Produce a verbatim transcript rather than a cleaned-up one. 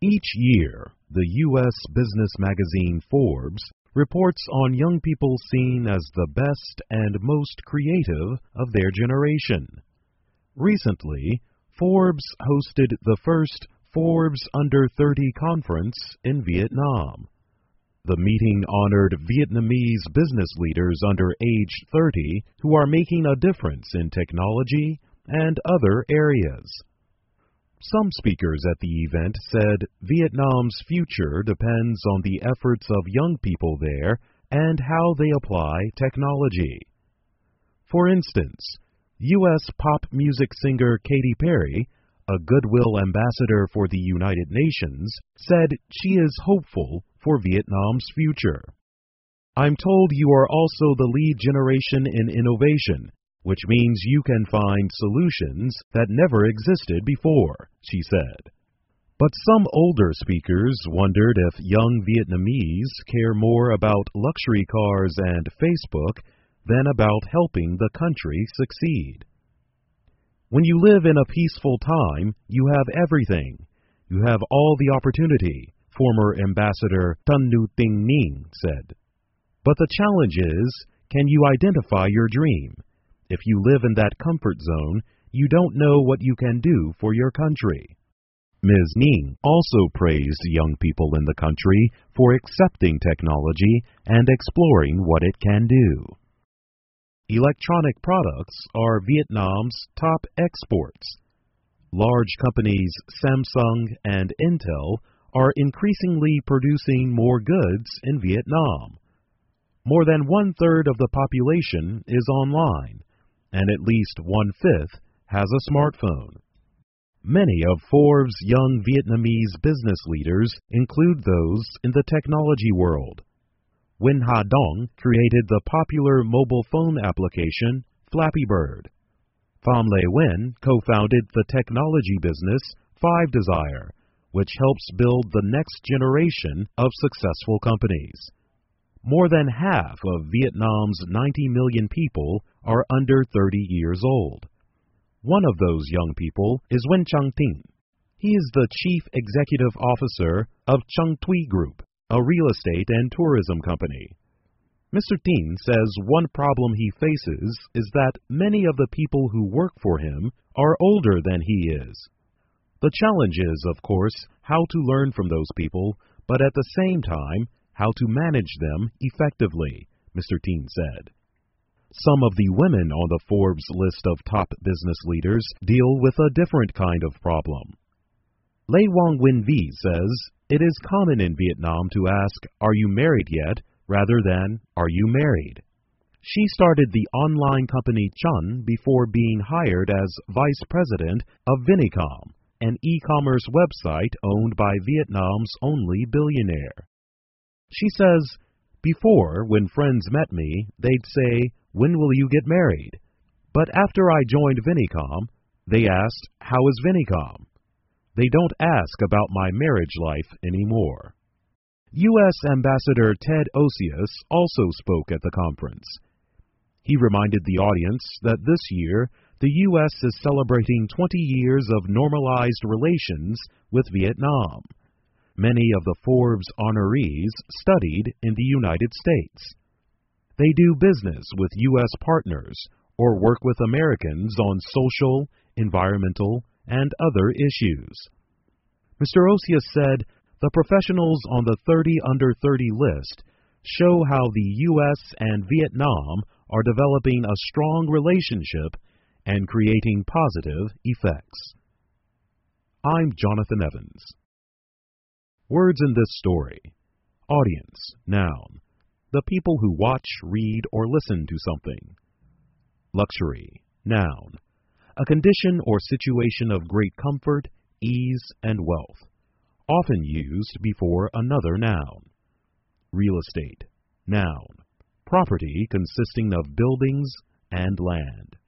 Each year, the U S business magazine Forbes reports on young people seen as the best and most creative of their generation. Recently, Forbes hosted the first Forbes Under thirty conference in Vietnam. The meeting honored Vietnamese business leaders under age thirty who are making a difference in technology and other areas. Some speakers at the event said Vietnam's future depends on the efforts of young people there and how they apply technology. For instance, U S pop music singer Katy Perry, a Goodwill ambassador for the United Nations, said she is hopeful for Vietnam's future. "I'm told you are also the lead generation in innovation, which means you can find solutions that never existed before," she said. But some older speakers wondered if young Vietnamese care more about luxury cars and Facebook than about helping the country succeed. "When you live in a peaceful time, you have everything. You have all the opportunity," former Ambassador Tan Nu Tinh Ning said. "But the challenge is, can you identify your dream? If you live in that comfort zone, you don't know what you can do for your country." Miz Ning also praised young people in the country for accepting technology and exploring what it can do. Electronic products are Vietnam's top exports. Large companies Samsung and Intel are increasingly producing more goods in Vietnam. More than one-third of the population is online, and at least one-fifth has a smartphone. Many of Forbes' young Vietnamese business leaders include those in the technology world. Nguyen Ha Dong created the popular mobile phone application Flappy Bird. Pham Le Nguyen co-founded the technology business Five Desire, which helps build the next generation of successful companies. More than half of Vietnam's ninety million people are under thirty years old. One of those young people is Nguyen Trang Tinh. He is the Chief Executive Officer of Trung Thuy Group, a real estate and tourism company. Mister Tinh says one problem he faces is that many of the people who work for him are older than he is. The challenge is, of course, how to learn from those people, but at the same time, how to manage them effectively, Mister Tinh said. Some of the women on the Forbes list of top business leaders deal with a different kind of problem. Lê Quang Nguyen Vi says it is common in Vietnam to ask, "Are you married yet?" rather than, "Are you married?" She started the online company Chun before being hired as vice president of Vinicom, an e-commerce website owned by Vietnam's only billionaire. She says, "Before, when friends met me, they'd say, 'When will you get married?' But after I joined Vinicom, they asked, 'How is Vinicom?' They don't ask about my marriage life anymore." U S Ambassador Ted Osius also spoke at the conference. He reminded the audience that this year, the U S is celebrating twenty years of normalized relations with Vietnam. Many of the Forbes honorees studied in the United States. They do business with U S partners or work with Americans on social, environmental, and other issues. Mister Osius said, "The professionals on the thirty under thirty list show how the U S and Vietnam are developing a strong relationship and creating positive effects." I'm Jonathan Evans. Words in this story. Audience, noun. The people who watch, read, or listen to something. Luxury, noun. A condition or situation of great comfort, ease, and wealth, often used before another noun. Real estate, noun. Property consisting of buildings and land.